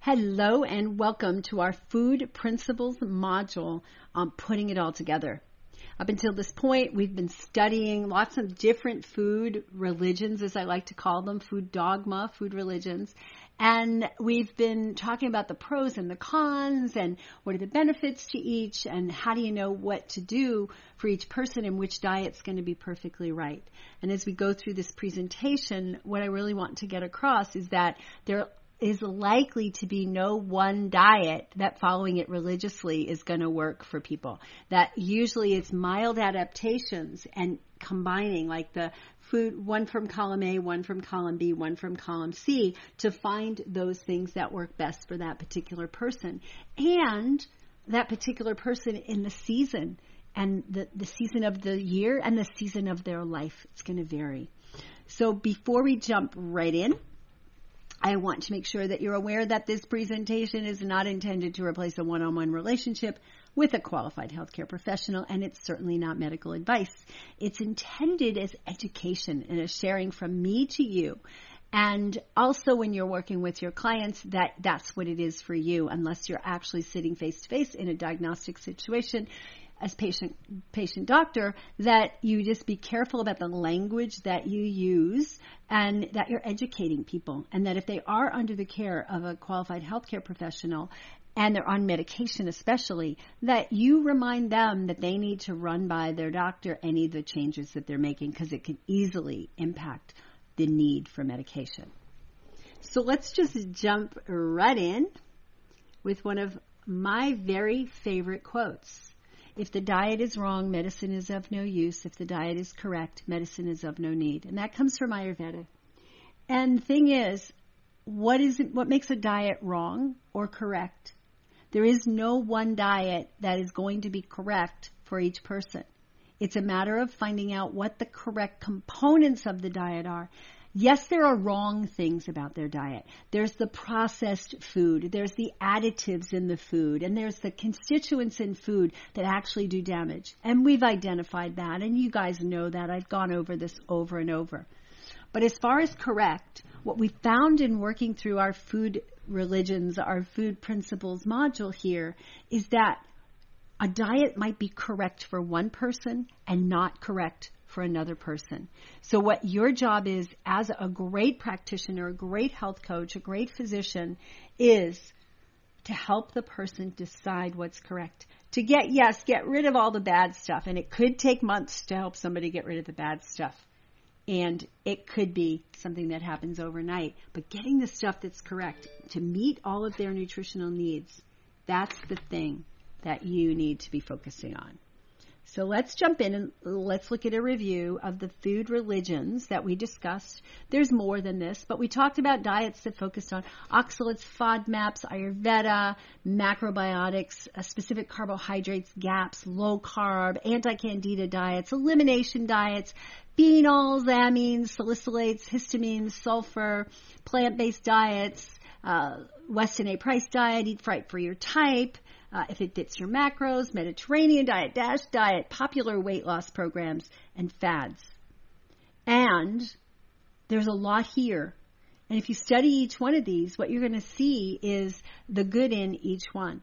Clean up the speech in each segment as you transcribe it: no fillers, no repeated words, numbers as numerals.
Hello and welcome to our Food Principles module on putting it all together. Up until this point, we've been studying lots of different food religions, as I like to call them, food dogma, food religions. And we've been talking about the pros and the cons and what are the benefits to each and how do you know what to do for each person and which diet's going to be perfectly right. And as we go through this presentation, what I really want to get across is that there is likely to be no one diet that following it religiously is going to work for people. That usually it's mild adaptations and combining like the food, one from column A, one from column B, one from column C to find those things that work best for that particular person. And that particular person in the season and the season of the year and the season of their life. It's going to vary. So before we jump right in, I want to make sure that you're aware that this presentation is not intended to replace a one-on-one relationship with a qualified healthcare professional, and it's certainly not medical advice. It's intended as education and a sharing from me to you. And also when you're working with your clients, that's what it is for you, unless you're actually sitting face-to-face in a diagnostic situation as patient-doctor, that you just be careful about the language that you use and that you're educating people. And that if they are under the care of a qualified healthcare professional and they're on medication especially, that you remind them that they need to run by their doctor any of the changes that they're making because it can easily impact the need for medication. So let's just jump right in with one of my very favorite quotes. If the diet is wrong, medicine is of no use. If the diet is correct, medicine is of no need. And that comes from Ayurveda. And the thing is, what makes a diet wrong or correct? There is no one diet that is going to be correct for each person. It's a matter of finding out what the correct components of the diet are. Yes, there are wrong things about their diet. There's the processed food. There's the additives in the food. And there's the constituents in food that actually do damage. And we've identified that. And you guys know that. I've gone over this over and over. But as far as correct, what we found in working through our food religions, our food principles module here, is that a diet might be correct for one person and not correct for another person. So what your job is as a great practitioner, a great health coach, a great physician is to help the person decide what's correct. To get rid of all the bad stuff. And it could take months to help somebody get rid of the bad stuff. And it could be something that happens overnight. But getting the stuff that's correct to meet all of their nutritional needs, that's the thing that you need to be focusing on. So let's jump in and let's look at a review of the food religions that we discussed. There's more than this, but we talked about diets that focused on oxalates, FODMAPs, Ayurveda, macrobiotics, specific carbohydrates, GAPs, low carb, anti-candida diets, elimination diets, phenols, amines, salicylates, histamines, sulfur, plant-based diets, Weston A. Price diet, eat right for your type, if it fits your macros, Mediterranean diet, DASH diet, popular weight loss programs, and fads. And there's a lot here. And if you study each one of these, what you're going to see is the good in each one.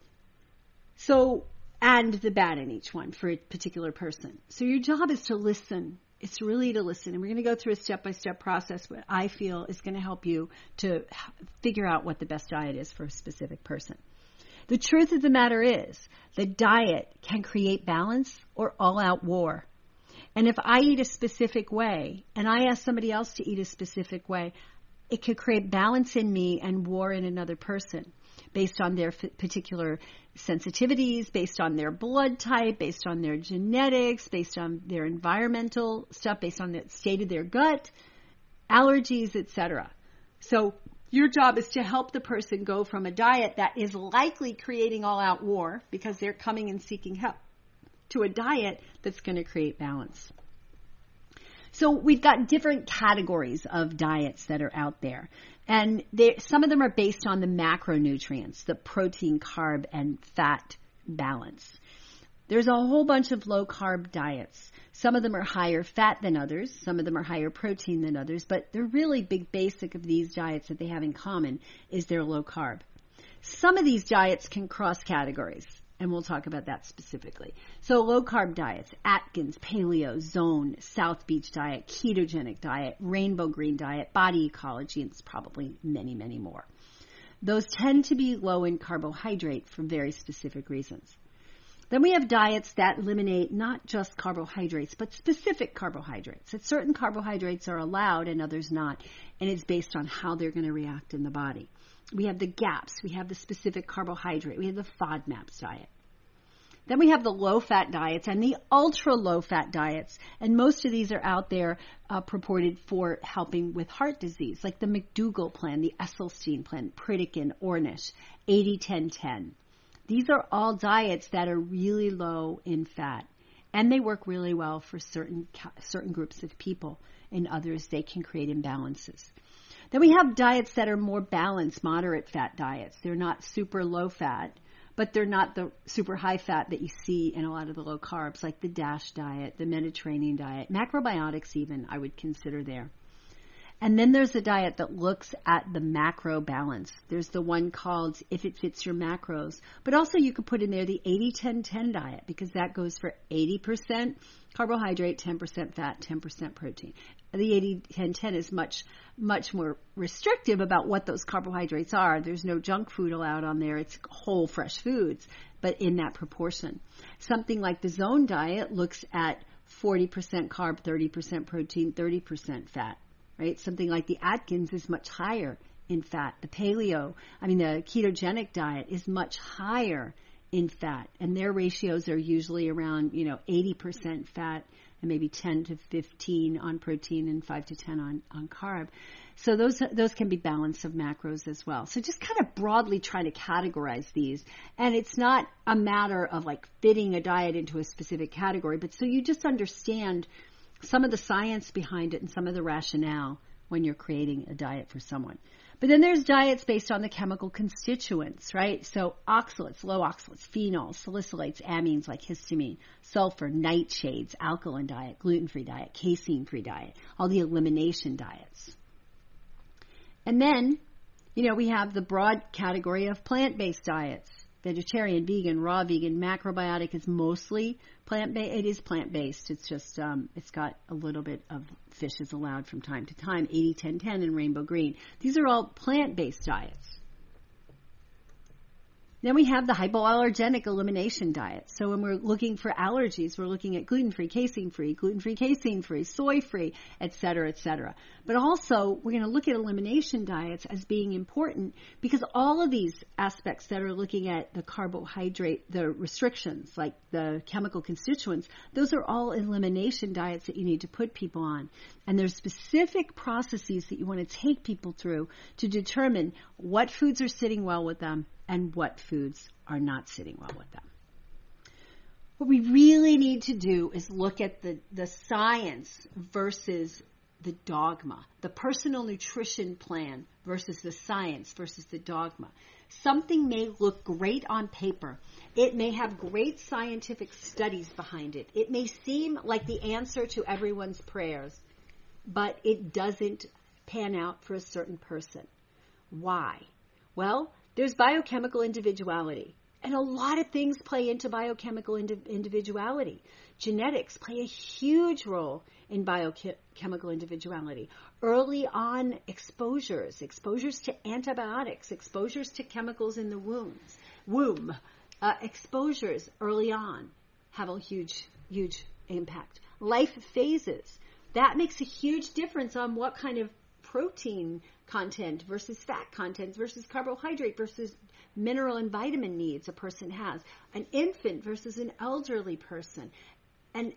So, and the bad in each one for a particular person. So your job is to listen. It's really to listen. And we're going to go through a step-by-step process what I feel is going to help you to figure out what the best diet is for a specific person. The truth of the matter is, the diet can create balance or all-out war. And if I eat a specific way, and I ask somebody else to eat a specific way, it could create balance in me and war in another person based on their particular sensitivities, based on their blood type, based on their genetics, based on their environmental stuff, based on the state of their gut, allergies, etc. So your job is to help the person go from a diet that is likely creating all-out war because they're coming and seeking help to a diet that's going to create balance. So we've got different categories of diets that are out there. And some of them are based on the macronutrients, the protein, carb, and fat balance. There's a whole bunch of low-carb diets. Some of them are higher fat than others. Some of them are higher protein than others. But the really big basic of these diets that they have in common is they're low-carb. Some of these diets can cross categories, and we'll talk about that specifically. So low-carb diets, Atkins, Paleo, Zone, South Beach diet, ketogenic diet, Rainbow Green diet, Body Ecology, and it's probably many, many more. Those tend to be low in carbohydrate for very specific reasons. Then we have diets that eliminate not just carbohydrates, but specific carbohydrates. That certain carbohydrates are allowed and others not, and it's based on how they're going to react in the body. We have the GAPS, we have the specific carbohydrate, we have the FODMAPs diet. Then we have the low-fat diets and the ultra-low-fat diets, and most of these are out there purported for helping with heart disease, like the McDougall plan, the Esselstyn plan, Pritikin, Ornish, 80-10-10. These are all diets that are really low in fat, and they work really well for certain groups of people. In others, they can create imbalances. Then we have diets that are more balanced, moderate fat diets. They're not super low fat, but they're not the super high fat that you see in a lot of the low carbs, like the DASH diet, the Mediterranean diet, macrobiotics even, I would consider there. And then there's a diet that looks at the macro balance. There's the one called If It Fits Your Macros. But also you could put in there the 80-10-10 diet, because that goes for 80% carbohydrate, 10% fat, 10% protein. The 80-10-10 is much, much more restrictive about what those carbohydrates are. There's no junk food allowed on there. It's whole, fresh foods, but in that proportion. Something like the Zone diet looks at 40% carb, 30% protein, 30% fat. Right? Something like the Atkins is much higher in fat. The the ketogenic diet is much higher in fat. And their ratios are usually around, 80% fat and maybe 10 to 15 on protein and 5 to 10 on carb. So those can be balance of macros as well. So just kind of broadly try to categorize these. And it's not a matter of like fitting a diet into a specific category, but so you just understand some of the science behind it and some of the rationale when you're creating a diet for someone. But then there's diets based on the chemical constituents, right? So oxalates, low oxalates, phenols, salicylates, amines like histamine, sulfur, nightshades, alkaline diet, gluten-free diet, casein-free diet, all the elimination diets. And then, we have the broad category of plant-based diets. Vegetarian, vegan, raw vegan, macrobiotic is mostly plant-based. It is plant-based. It's just, it's got a little bit of fish is allowed from time to time. 80-10-10 and Rainbow Green. These are all plant-based diets. Then we have the hypoallergenic elimination diet. So when we're looking for allergies, we're looking at gluten-free, casein-free, soy-free, et cetera, et cetera. But also, we're going to look at elimination diets as being important because all of these aspects that are looking at the carbohydrate, the restrictions, like the chemical constituents, those are all elimination diets that you need to put people on. And there's specific processes that you want to take people through to determine what foods are sitting well with them and what foods are not sitting well with them. What we really need to do is look at the science versus the dogma, the personal nutrition plan versus the science versus the dogma. Something may look great on paper. It may have great scientific studies behind it. It may seem like the answer to everyone's prayers, but it doesn't pan out for a certain person. Why? Well, there's biochemical individuality, and a lot of things play into biochemical individuality. Genetics play a huge role in biochemical individuality. Early on exposures to antibiotics, exposures to chemicals in the womb, exposures early on have a huge, huge impact. Life phases, that makes a huge difference on what kind of protein content versus fat content versus carbohydrate versus mineral and vitamin needs a person has. An infant versus an elderly person. And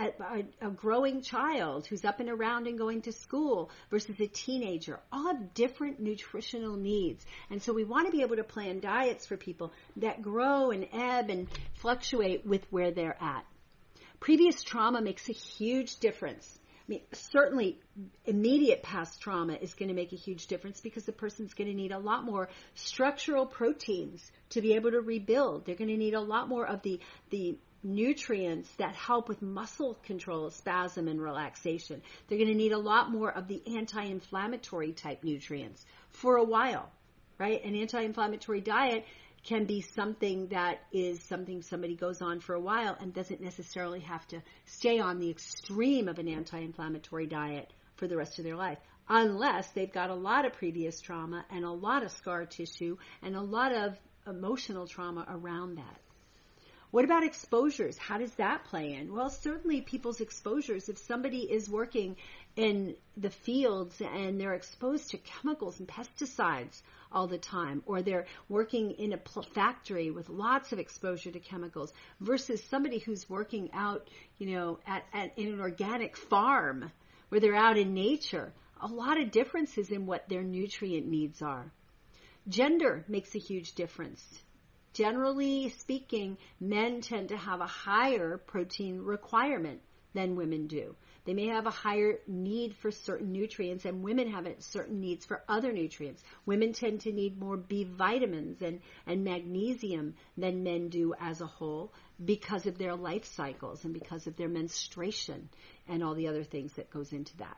a growing child who's up and around and going to school versus a teenager. All have different nutritional needs. And so we want to be able to plan diets for people that grow and ebb and fluctuate with where they're at. Previous trauma makes a huge difference. Certainly immediate past trauma is going to make a huge difference because the person's going to need a lot more structural proteins to be able to rebuild. They're going to need a lot more of the nutrients that help with muscle control, spasm, and relaxation. They're going to need a lot more of the anti-inflammatory type nutrients for a while, right? An anti-inflammatory diet can be something that is something somebody goes on for a while and doesn't necessarily have to stay on the extreme of an anti-inflammatory diet for the rest of their life, unless they've got a lot of previous trauma and a lot of scar tissue and a lot of emotional trauma around that. What about exposures? How does that play in? Well, certainly people's exposures, if somebody is working in the fields and they're exposed to chemicals and pesticides all the time, or they're working in a factory with lots of exposure to chemicals versus somebody who's working out, in an organic farm where they're out in nature, a lot of differences in what their nutrient needs are. Gender makes a huge difference. Generally speaking, men tend to have a higher protein requirement than women do. They may have a higher need for certain nutrients, and women have certain needs for other nutrients. Women tend to need more B vitamins and magnesium than men do as a whole because of their life cycles and because of their menstruation and all the other things that goes into that.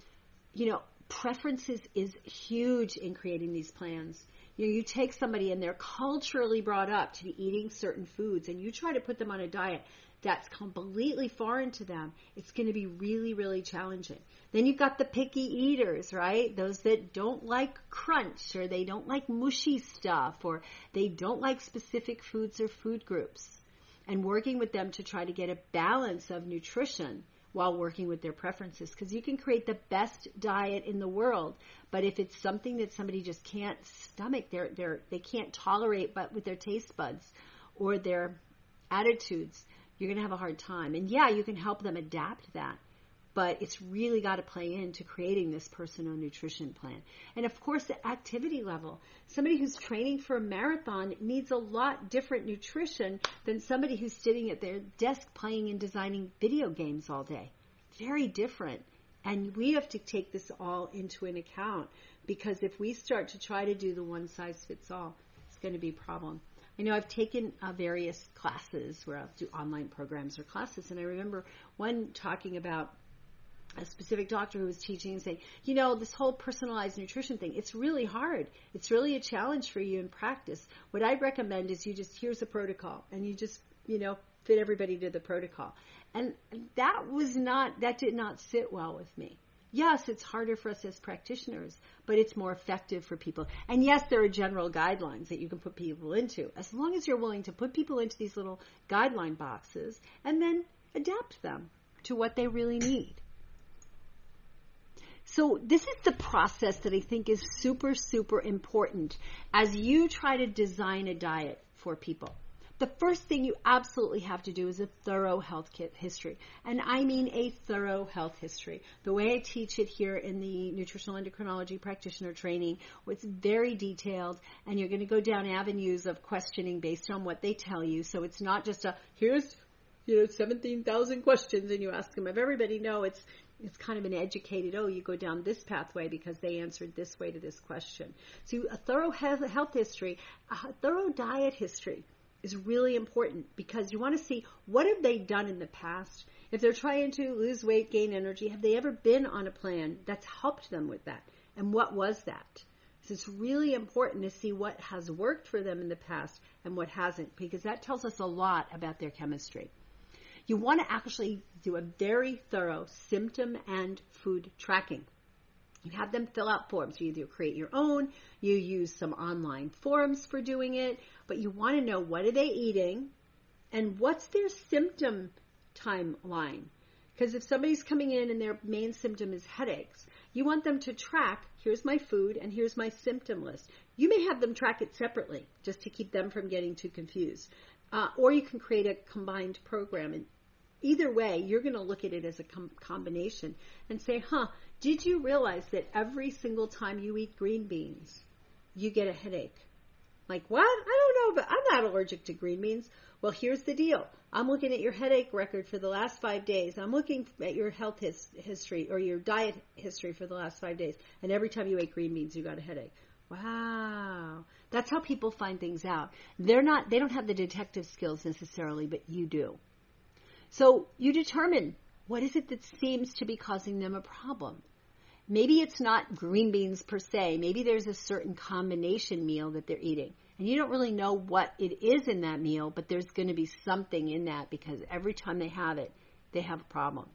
Preferences is huge in creating these plans. You take somebody and they're culturally brought up to be eating certain foods, and you try to put them on a diet that's completely foreign to them. It's going to be really, really challenging. Then you've got the picky eaters, right? Those that don't like crunch, or they don't like mushy stuff, or they don't like specific foods or food groups. And working with them to try to get a balance of nutrition while working with their preferences, because you can create the best diet in the world, but if it's something that somebody just can't stomach, they can't tolerate, but with their taste buds or their attitudes, you're going to have a hard time. And yeah, you can help them adapt that, but it's really got to play into creating this personal nutrition plan. And of course, the activity level. Somebody who's training for a marathon needs a lot different nutrition than somebody who's sitting at their desk playing and designing video games all day. Very different. And we have to take this all into an account, because if we start to try to do the one size fits all, it's going to be a problem. I know I've taken various classes where I'll do online programs or classes, and I remember one talking about a specific doctor who was teaching and saying, this whole personalized nutrition thing, it's really hard. It's really a challenge for you in practice. What I'd recommend is here's a protocol, and you just, fit everybody to the protocol. And that did not sit well with me. Yes, it's harder for us as practitioners, but it's more effective for people. And yes, there are general guidelines that you can put people into, as long as you're willing to put people into these little guideline boxes and then adapt them to what they really need. So this is the process that I think is super, super important as you try to design a diet for people. The first thing you absolutely have to do is a thorough health history. And I mean a thorough health history. The way I teach it here in the Nutritional Endocrinology Practitioner Training, it's very detailed, and you're going to go down avenues of questioning based on what they tell you. So it's not just here's 17,000 questions and you ask them of everybody. No, it's kind of an educated, you go down this pathway because they answered this way to this question. So a thorough health history, a thorough diet history is really important, because you want to see what have they done in the past. If they're trying to lose weight, gain energy, have they ever been on a plan that's helped them with that? And what was that? So it's really important to see what has worked for them in the past and what hasn't, because that tells us a lot about their chemistry. You want to actually do a very thorough symptom and food tracking. You have them fill out forms. You either create your own, you use some online forums for doing it, but you want to know what are they eating and what's their symptom timeline. Because if somebody's coming in and their main symptom is headaches, you want them to track, here's my food and here's my symptom list. You may have them track it separately just to keep them from getting too confused. Or you can create a combined program. And either way, you're going to look at it as a combination and say, did you realize that every single time you eat green beans, you get a headache? Like, what? I don't know, but I'm not allergic to green beans. Well, here's the deal. I'm looking at your headache record for the last 5 days. I'm looking at your health history or your diet history for the last 5 days. And every time you ate green beans, you got a headache. Wow. That's how people find things out. They don't have the detective skills necessarily, but you do. So you determine, what is it that seems to be causing them a problem? Maybe it's not green beans per se. Maybe there's a certain combination meal that they're eating. And you don't really know what it is in that meal, but there's going to be something in that because every time they have it, they have a problem.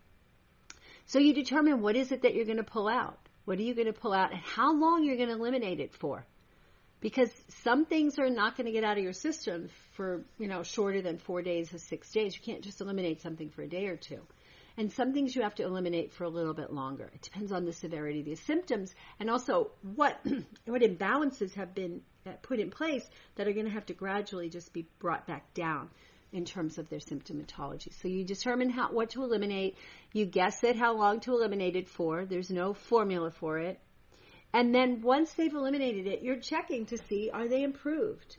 So you determine, what is it that you're going to pull out? What are you going to pull out and how long you're going to eliminate it for? Because some things are not going to get out of your system for, shorter than 4 days or 6 days. You can't just eliminate something for a day or two. And some things you have to eliminate for a little bit longer. It depends on the severity of the symptoms and also what imbalances have been put in place that are going to have to gradually just be brought back down in terms of their symptomatology. So you determine what to eliminate. You guess at how long to eliminate it for. There's no formula for it. And then once they've eliminated it, you're checking to see, are they improved?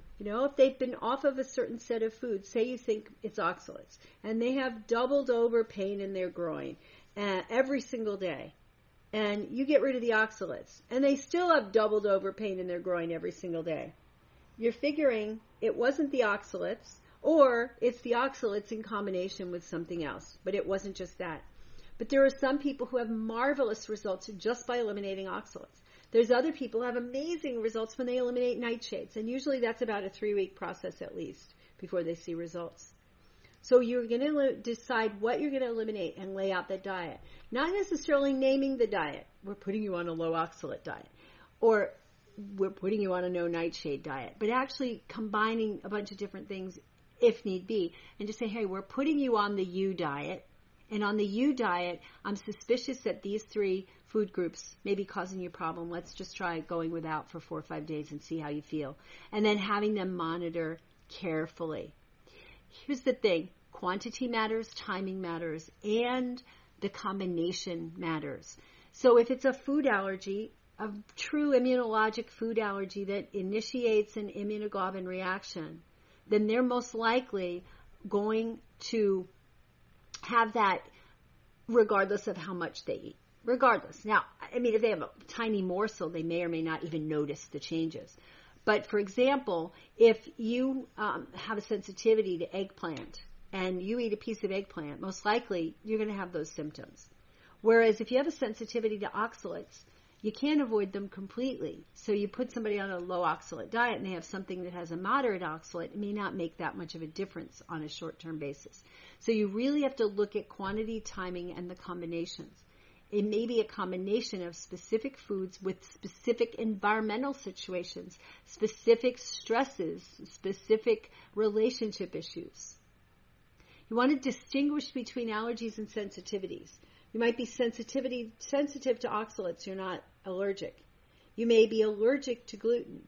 If they've been off of a certain set of foods, say you think it's oxalates, and they have doubled over pain in their groin every single day, and you get rid of the oxalates, and they still have doubled over pain in their groin every single day, you're figuring it wasn't the oxalates, or it's the oxalates in combination with something else, but it wasn't just that. But there are some people who have marvelous results just by eliminating oxalates. There's other people who have amazing results when they eliminate nightshades. And usually that's about a 3-week process at least before they see results. So you're going to decide what you're going to eliminate and lay out that diet. Not necessarily naming the diet. We're putting you on a low oxalate diet. Or we're putting you on a no nightshade diet. But actually combining a bunch of different things if need be. And just say, hey, we're putting you on the U diet. And on the U diet, I'm suspicious that these 3 food groups may be causing you a problem. Let's just try going without for 4 or 5 days and see how you feel. And then having them monitor carefully. Here's the thing. Quantity matters, timing matters, and the combination matters. So if it's a food allergy, a true immunologic food allergy that initiates an immunoglobulin reaction, then they're most likely going to have that regardless of how much they eat. Regardless. Now, if they have a tiny morsel, they may or may not even notice the changes. But for example, if you have a sensitivity to eggplant and you eat a piece of eggplant, most likely you're going to have those symptoms. Whereas if you have a sensitivity to oxalates, you can't avoid them completely. So you put somebody on a low oxalate diet and they have something that has a moderate oxalate, it may not make that much of a difference on a short-term basis. So you really have to look at quantity, timing, and the combinations. It may be a combination of specific foods with specific environmental situations, specific stresses, specific relationship issues. You want to distinguish between allergies and sensitivities. You might be sensitive to oxalates. You're not allergic. You may be allergic to gluten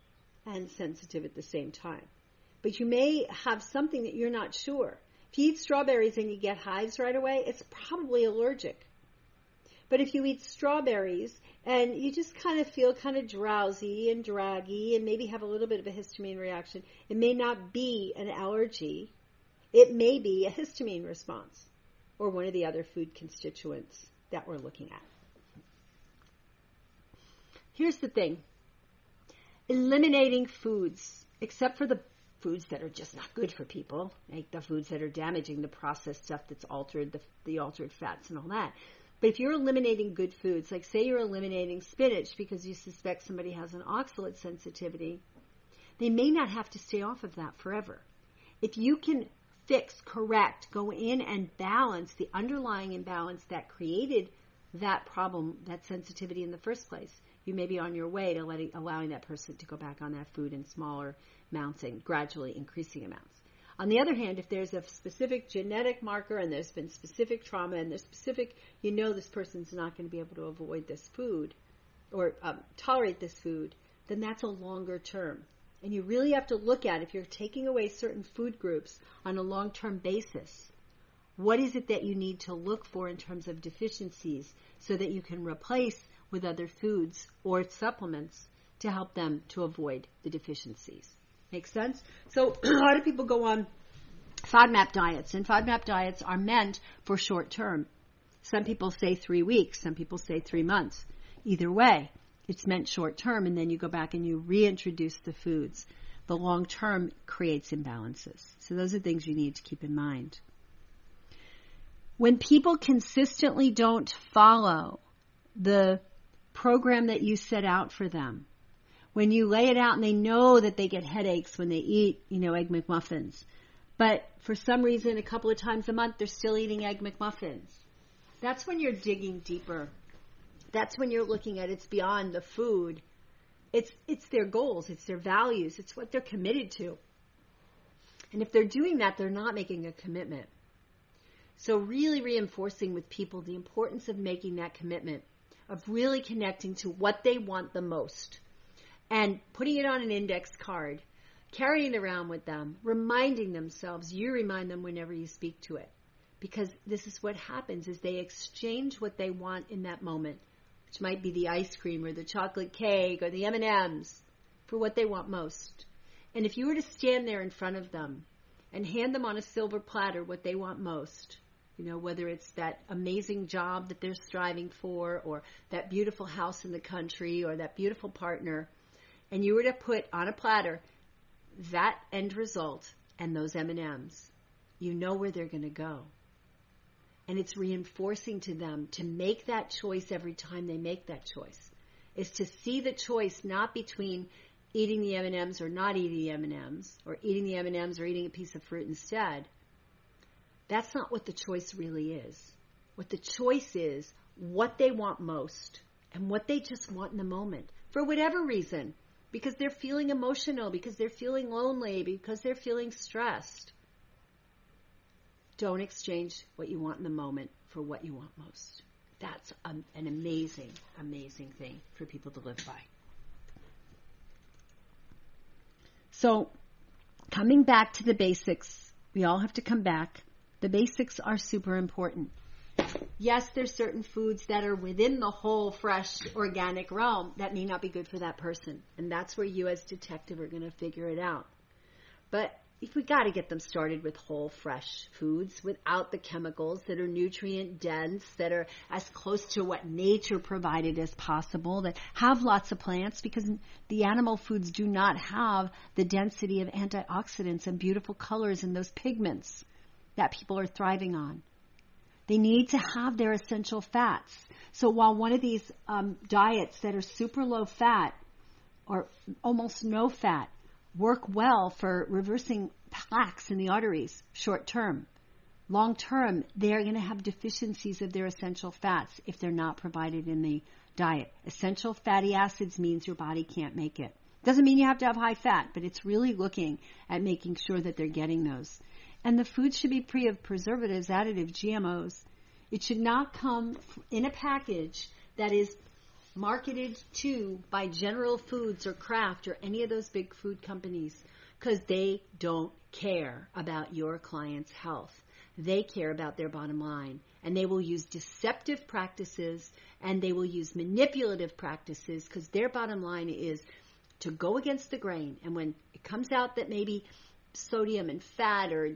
and sensitive at the same time. But you may have something that you're not sure. If you eat strawberries and you get hives right away, it's probably allergic. But if you eat strawberries and you just kind of feel kind of drowsy and draggy and maybe have a little bit of a histamine reaction, it may not be an allergy. It may be a histamine response or one of the other food constituents that we're looking at. Here's the thing. Eliminating foods, except for the foods that are just not good for people, like the foods that are damaging, the processed stuff that's altered, the altered fats and all that. But if you're eliminating good foods, like say you're eliminating spinach because you suspect somebody has an oxalate sensitivity, they may not have to stay off of that forever. If you can fix, correct, go in and balance the underlying imbalance that created that problem, that sensitivity in the first place, you may be on your way to allowing that person to go back on that food in smaller amounts and gradually increasing amounts. On the other hand, if there's a specific genetic marker and there's been specific trauma and there's specific, this person's not going to be able to avoid this food or tolerate this food, then that's a longer term. And you really have to look at, if you're taking away certain food groups on a long-term basis, what is it that you need to look for in terms of deficiencies so that you can replace with other foods or supplements to help them to avoid the deficiencies. Make sense? So a lot of people go on FODMAP diets, and FODMAP diets are meant for short term. Some people say 3 weeks, some people say 3 months. Either way, it's meant short term, and then you go back and you reintroduce the foods. The long term creates imbalances. So those are things you need to keep in mind. When people consistently don't follow the program that you set out for them, when you lay it out and they know that they get headaches when they eat, Egg McMuffins, but for some reason a couple of times a month they're still eating Egg McMuffins, that's when you're digging deeper. That's when you're looking at it's beyond the food. It's their goals, it's their values, it's what they're committed to. And if they're doing that, they're not making a commitment. So really reinforcing with people the importance of making that commitment, of really connecting to what they want the most, and putting it on an index card, carrying it around with them, reminding themselves, you remind them whenever you speak to it. Because this is what happens, is they exchange what they want in that moment, which might be the ice cream or the chocolate cake or the M&Ms, for what they want most. And if you were to stand there in front of them and hand them on a silver platter what they want most, whether it's that amazing job that they're striving for, or that beautiful house in the country, or that beautiful partner, and you were to put on a platter that end result and those M&Ms, you know where they're going to go. And it's reinforcing to them to make that choice every time they make that choice, is to see the choice not between eating the M&Ms or not eating the M&Ms, or eating the M&Ms or eating a piece of fruit instead. That's not what the choice really is. What the choice is, what they want most, and what they just want in the moment, for whatever reason, because they're feeling emotional, because they're feeling lonely, because they're feeling stressed. Don't exchange what you want in the moment for what you want most. That's an amazing, amazing thing for people to live by. So, coming back to the basics, we all have to come back. The basics are super important. Yes, there's certain foods that are within the whole, fresh, organic realm that may not be good for that person. And that's where you as detective are going to figure it out. But if we got to get them started with whole, fresh foods without the chemicals that are nutrient dense, that are as close to what nature provided as possible, that have lots of plants, because the animal foods do not have the density of antioxidants and beautiful colors and those pigments that people are thriving on. They need to have their essential fats. So while one of these diets that are super low fat or almost no fat work well for reversing plaques in the arteries short term, long term, they're going to have deficiencies of their essential fats if they're not provided in the diet. Essential fatty acids means your body can't make it. Doesn't mean you have to have high fat, but it's really looking at making sure that they're getting those. And the food should be free of preservatives, additives, GMOs. It should not come in a package that is marketed to by General Foods or Kraft or any of those big food companies, because they don't care about your client's health. They care about their bottom line, and they will use deceptive practices and they will use manipulative practices, because their bottom line is to go against the grain. And when it comes out that maybe sodium and fat or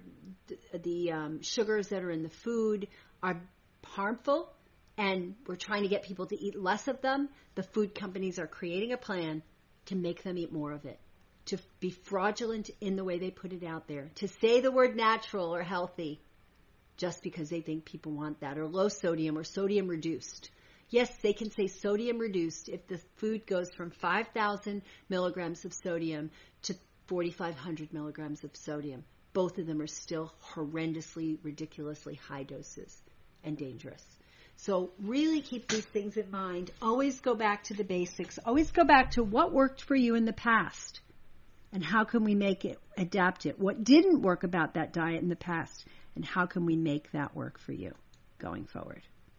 the sugars that are in the food are harmful, and we're trying to get people to eat less of them, the food companies are creating a plan to make them eat more of it, to be fraudulent in the way they put it out there, to say the word natural or healthy just because they think people want that, or low sodium or sodium reduced. Yes, they can say sodium reduced if the food goes from 5,000 milligrams of sodium to 4,500 milligrams of sodium. Both of them are still horrendously, ridiculously high doses and dangerous. So really keep these things in mind. Always go back to the basics. Always go back to what worked for you in the past and how can we make it, adapt it. What didn't work about that diet in the past, and how can we make that work for you going forward.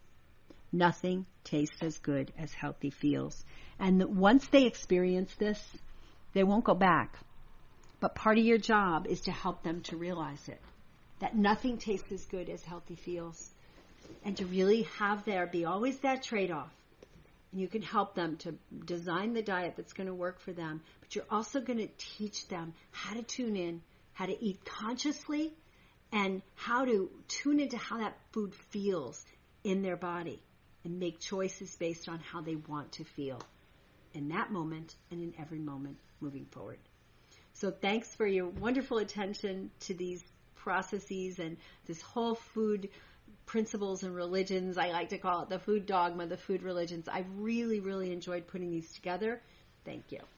Nothing tastes as good as healthy feels. And once they experience this, they won't go back. But part of your job is to help them to realize it, that nothing tastes as good as healthy feels. And to really have there be always that trade-off. And you can help them to design the diet that's going to work for them. But you're also going to teach them how to tune in, how to eat consciously, and how to tune into how that food feels in their body, and make choices based on how they want to feel in that moment and in every moment moving forward. So thanks for your wonderful attention to these processes and this whole food principles and religions. I like to call it the food dogma, the food religions. I really, really enjoyed putting these together. Thank you.